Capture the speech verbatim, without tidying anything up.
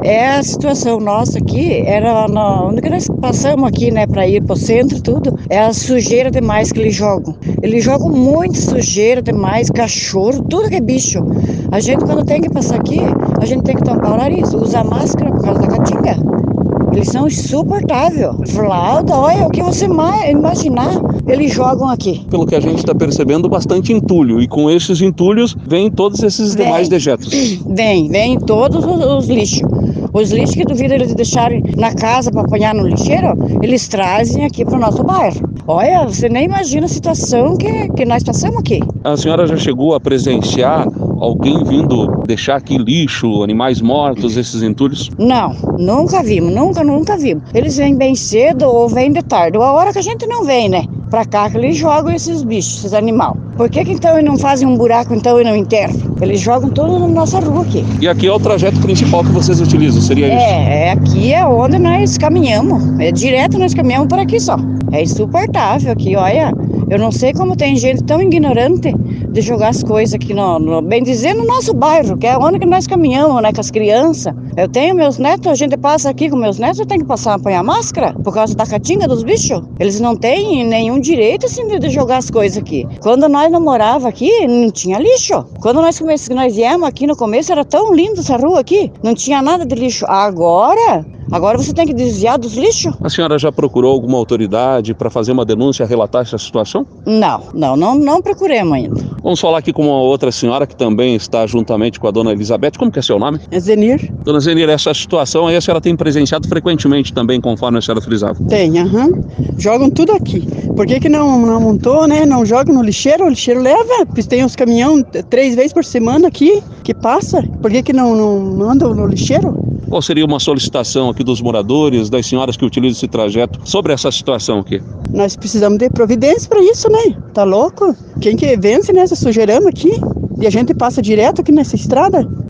É a situação nossa aqui, era na, onde que nós passamos aqui, né, para ir pro centro e tudo, é a sujeira demais que eles jogam. Eles jogam muito sujeira demais, cachorro, tudo que é bicho. A gente, quando tem que passar aqui, a gente tem que tampar o nariz, usar máscara por causa da caatinga. Eles são insuportáveis. Flauta, olha, o que você mais imaginar, eles jogam aqui. Pelo que a gente está percebendo, bastante entulho. E com esses entulhos, vêm todos esses Vem, demais dejetos. Vem, vem todos os, os lixos. Os lixos que duvido eles deixarem na casa para apanhar no lixeiro, eles trazem aqui para o nosso bairro. Olha, você nem imagina a situação que, que nós passamos aqui. A senhora já chegou a presenciar alguém vindo deixar aqui lixo, animais mortos, esses entulhos? Não, nunca vimos, nunca, nunca vimos. Eles vêm bem cedo ou vêm de tarde, ou a hora que a gente não vem, né? Pra cá que eles jogam esses bichos, esses animais. Por que que então eles não fazem um buraco então e não enterram? Eles jogam tudo na nossa rua aqui. E aqui é o trajeto principal que vocês utilizam, seria isso? É, é aqui é onde nós caminhamos. É direto nós caminhamos por aqui só. É insuportável aqui, olha. Eu não sei como tem gente tão ignorante de jogar as coisas aqui, no, no, bem dizer, no nosso bairro, que é onde que nós caminhamos, né, com as crianças. Eu tenho meus netos, a gente passa aqui com meus netos, eu tenho que passar a apanhar máscara por causa da caatinga dos bichos. Eles não têm nenhum direito, assim, de, de jogar as coisas aqui. Quando nós não morávamos aqui, não tinha lixo. Quando nós, come... nós viemos aqui no começo, era tão lindo essa rua aqui, não tinha nada de lixo. Agora... Agora você tem que desviar dos lixos? A senhora já procurou alguma autoridade para fazer uma denúncia, relatar essa situação? Não, não, não, não procuremos ainda. Vamos falar aqui com uma outra senhora que também está juntamente com a dona Elizabeth. Como que é seu nome? É Zenir. Dona Zenir, essa situação aí a senhora tem presenciado frequentemente também, conforme a senhora frisava? Tem, aham. Uhum. Jogam tudo aqui. Por que que não, não montou, né? Não joga no lixeiro? O lixeiro leva. Tem uns caminhão três vezes por semana aqui que passa. Por que que não, não mandam no lixeiro? Qual seria uma solicitação aqui dos moradores, das senhoras que utilizam esse trajeto, sobre essa situação aqui? Nós precisamos de providência para isso, né? Tá louco? Quem que vence nessa sujeirama aqui? E a gente passa direto aqui nessa estrada?